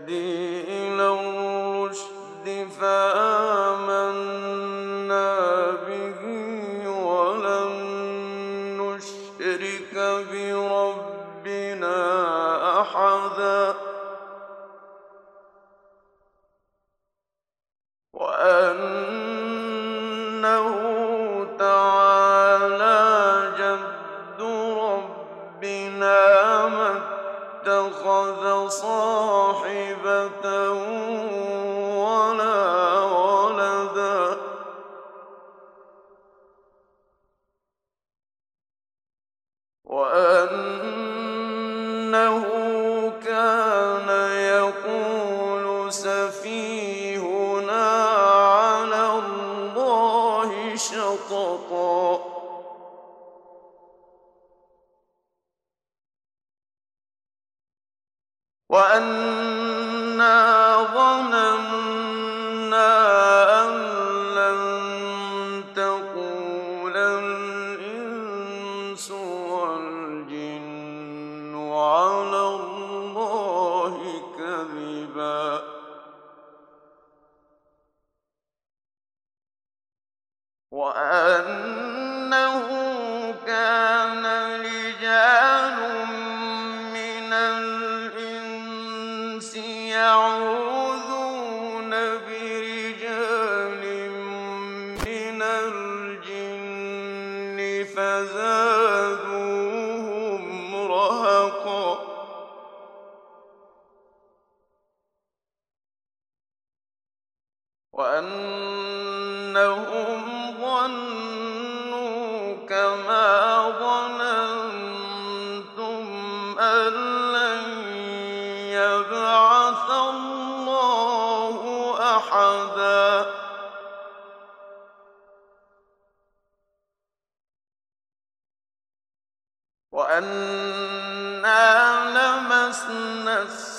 يهدي إلى الرشد فآمنا به ولن نشرك بربنا أحدا وأنه تعالى جد ربنا ما اتخذ صاحبة ولا ولدا وأنه كان يقول سفيهنا على الله شططا وأنا ظننا أن لن تقول الإنس والجن على الله كذبا وأنه كان رجال من الإنس يعوذون برجال من الجن فزادوهم رهقا وأنهم ظنوا كما ظننتم أن لن يبعث الله أحدا وأنا لمسنا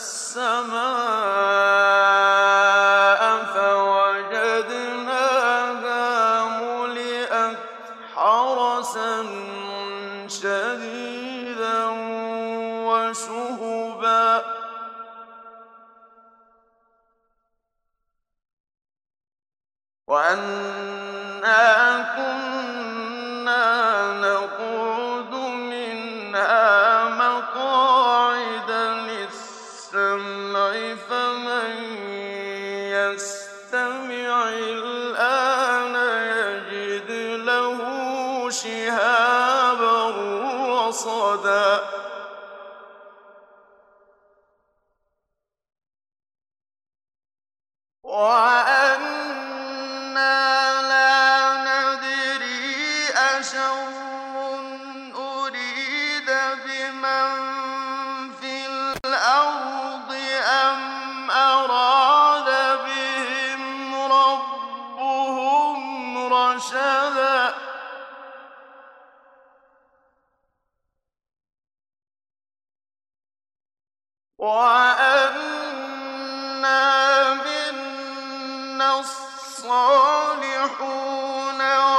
السماء فوجدناها ملئت حرسا شديدا وشهبا وأنا كنا نقعد منها مقاعد للسمع فمن يستمع الآن يجد له شهابا رصدا وأنا لا ندري أشر أريد بمن في الأرض أم أراد بهم ربهم رشدا وأنا منا الصالحون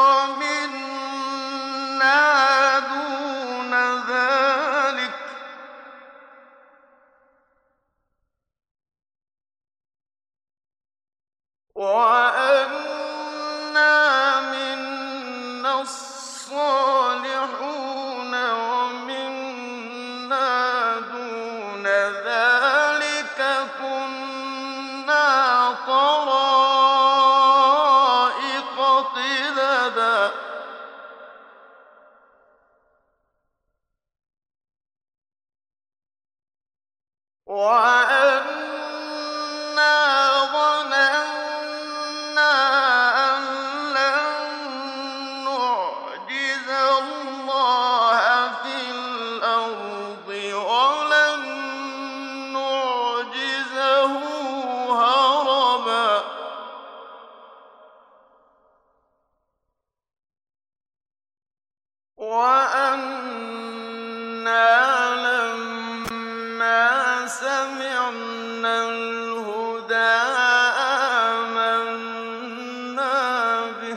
ومنا دون ذلك وأنا منا الصالحون ومنا دون ذلك كنا طرائق قددا وأنا ظننا أن لن نعجز الله في الأرض ولن نعجزه هربا وأنا لما سمعنا الهدى آمنا به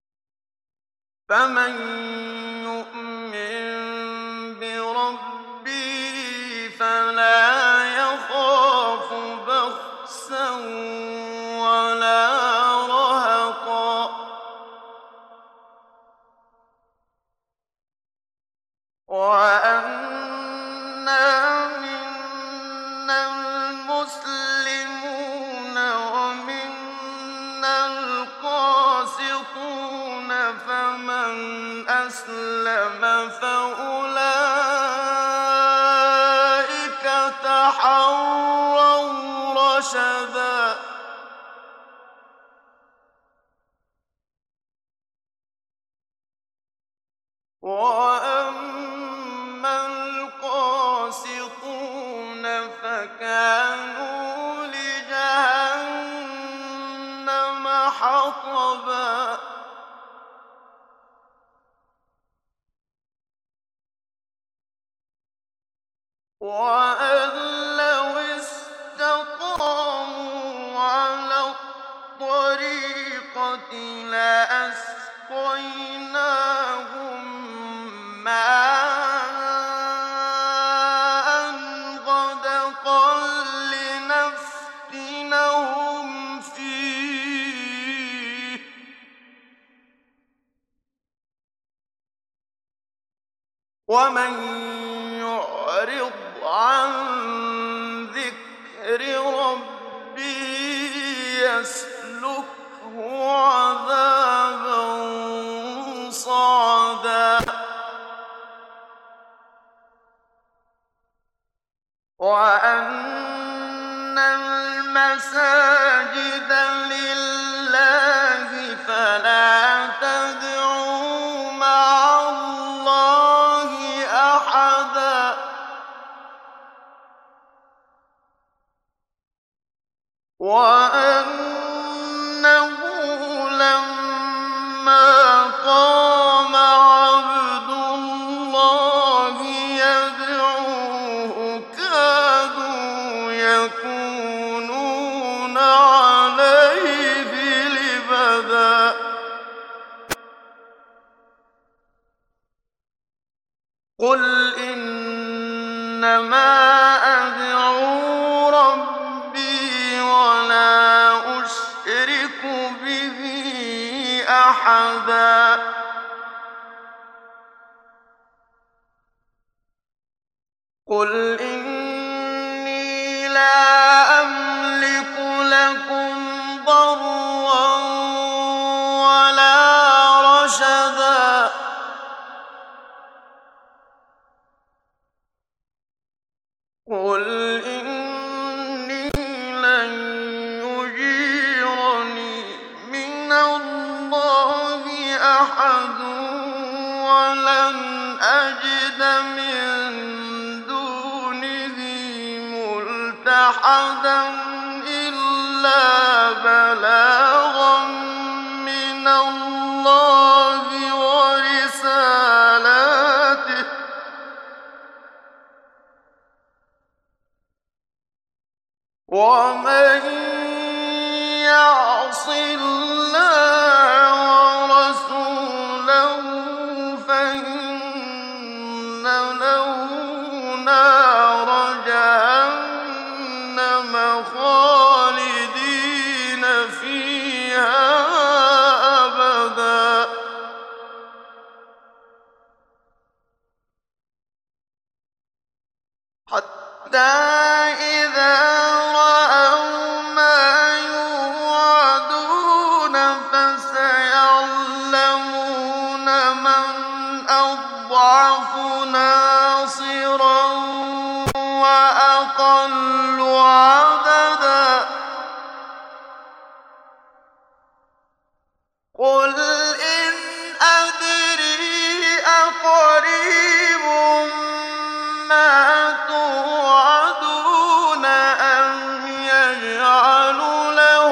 فمن يؤمن بربه وَأَمَّا الْقَاسِطُونَ فَكَانُوا لِجَهَنَّمَ حَطَبًا وَأَن لَّوْ اسْتَقَامُوا عَلَى الطَّرِيقَةِ لَأَسْقَيْنَاهُم مَّاءً غَدَقًا لِّنَفْتِنَهُمْ فِيهِ ۚ وَمَن يُعْرِضْ عَن ذِكْرِ رَبِّهِ يَسْلُكْهُ عَذَابًا صَعَدًا وَأَنَّ الْمَسَاجِدَ لِلَّهِ فَلَا تَدْعُوا مَعَ اللَّهِ أَحَدًا وَأَنَّهُ لَمَّا قَامَ عَبْدُ اللَّهِ يَدْعُوهُ كَادُوا يَكُونُونَ عَلَيْهِ لِبَدًا قُلْ إِنَّمَا أَدْعُو رَبِّي وَلَا أُشْرِكُ بِهِ أَحَدًا قُلْ إِنِّي لَا أَمْلِكُ لَكُمْ ضَرًّا وَلَا رَشَدًا قُلْ إِنِّي لَن يُجِيرَنِي مِنَ اللَّهِ أَحَدٌ وَلَنْ أَجِدَ مِن دُونِهِ مُلْتَحَدًا إِلَّا بَلَاغًا مِّنَ اللَّهِ وَرِسَالَاتِهِ ۚ وَمَن يَعْصِ اللَّهَ وَرَسُولَهُ فَإِنَّ لَهُ نَارَ جَهَنَّمَ خَالِدِينَ فِيهَا أَبَدًا حَتَّىٰ إِذَا رَأَوْا مَا يُوعَدُونَ فَسَيَعْلَمُونَ مَنْ أَضْعَفُ نَاصِرًا وَأَقَلُّ عَدَدًا قُلْ إِنْ أَدْرِي أَقَرِيبٌ مَّا تُوعَدُونَ أَمْ يَجْعَلُ لَهُ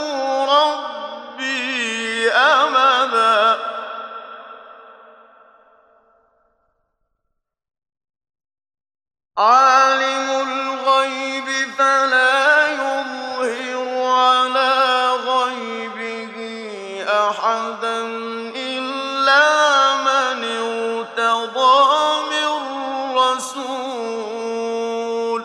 رَبِّي أَمَدًا عَالِمُ الْغَيْبِ فَلَا يُظْهِرُ عَلَىٰ غَيْبِهِ أَحَدًا إِلَّا مَنِ ارْتَضَىٰ مِن رَّسُولٍ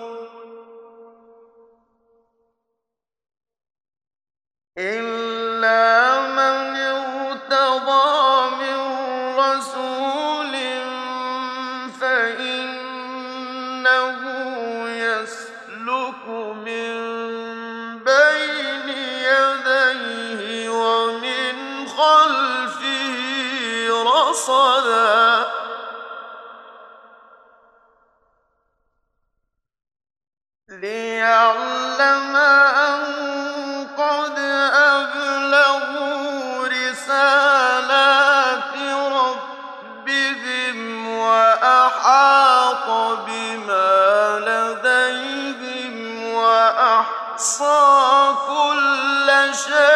فَإِنَّهُ يَسْلُكُ مِن بَيْنِ يَدَيْهِ وَمِنْ خَلْفِهِ رَصَدًا لِّيَعْلَمَ أَن رسالات ربهم وأحاط بما لديهم وأحصى كل شيء